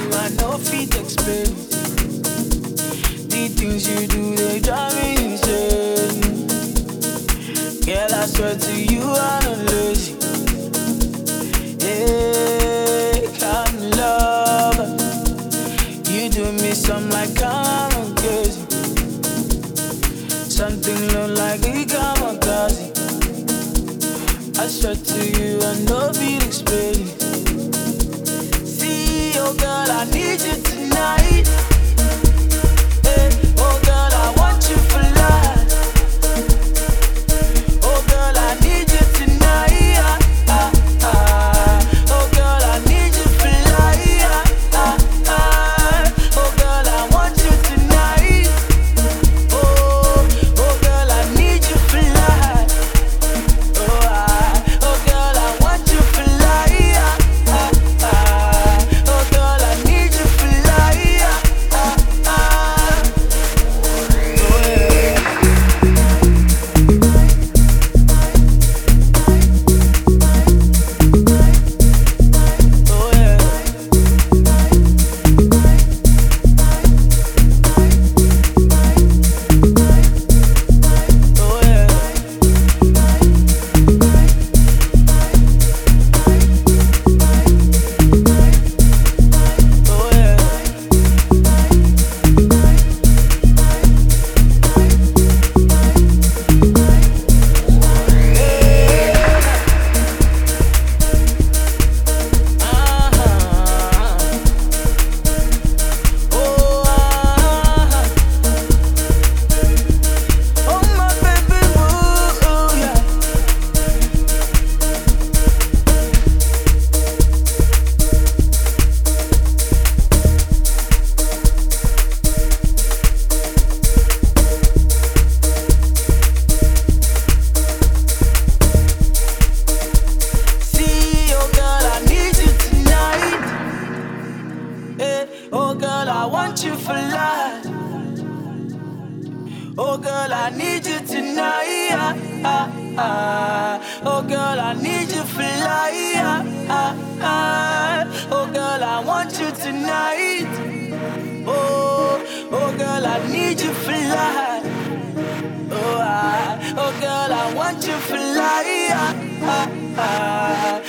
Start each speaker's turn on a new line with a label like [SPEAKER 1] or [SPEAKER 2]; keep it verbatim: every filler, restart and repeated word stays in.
[SPEAKER 1] you, I know feet explain. The things you do, they drive me insane. Girl, I swear to you, I'm not lazy. Hey, come love. You do me something like I'm crazy. Something look like a kamikaze. I swear to you, I know feet explain. See, oh girl, I need you tonight. Hey, oh girl, I want you for life. Oh girl, I need you tonight. Ah, ah, ah. Oh girl, I need you for life. Ah, ah, ah. Oh girl, I want you tonight. Oh, oh girl, I need you for life. Oh, I, oh girl, I want you for life. Ah, ah, ah. Oh girl, I need you for life. Ah, ah, ah. Oh yeah. Oh yeah. Oh yeah. Oh yeah. Uh-huh. Oh, uh-huh. Oh my baby boo, yeah. See, oh girl, I need you tonight. Hey, oh girl, I want you for life. Oh girl, I need you tonight. Ah, ah, ah. Oh girl, I need you for life. Ah, ah, ah. Oh girl, I want you tonight. Oh, oh girl, I need you for life. Oh, I, oh girl, I want you for life. Ah, ah, ah.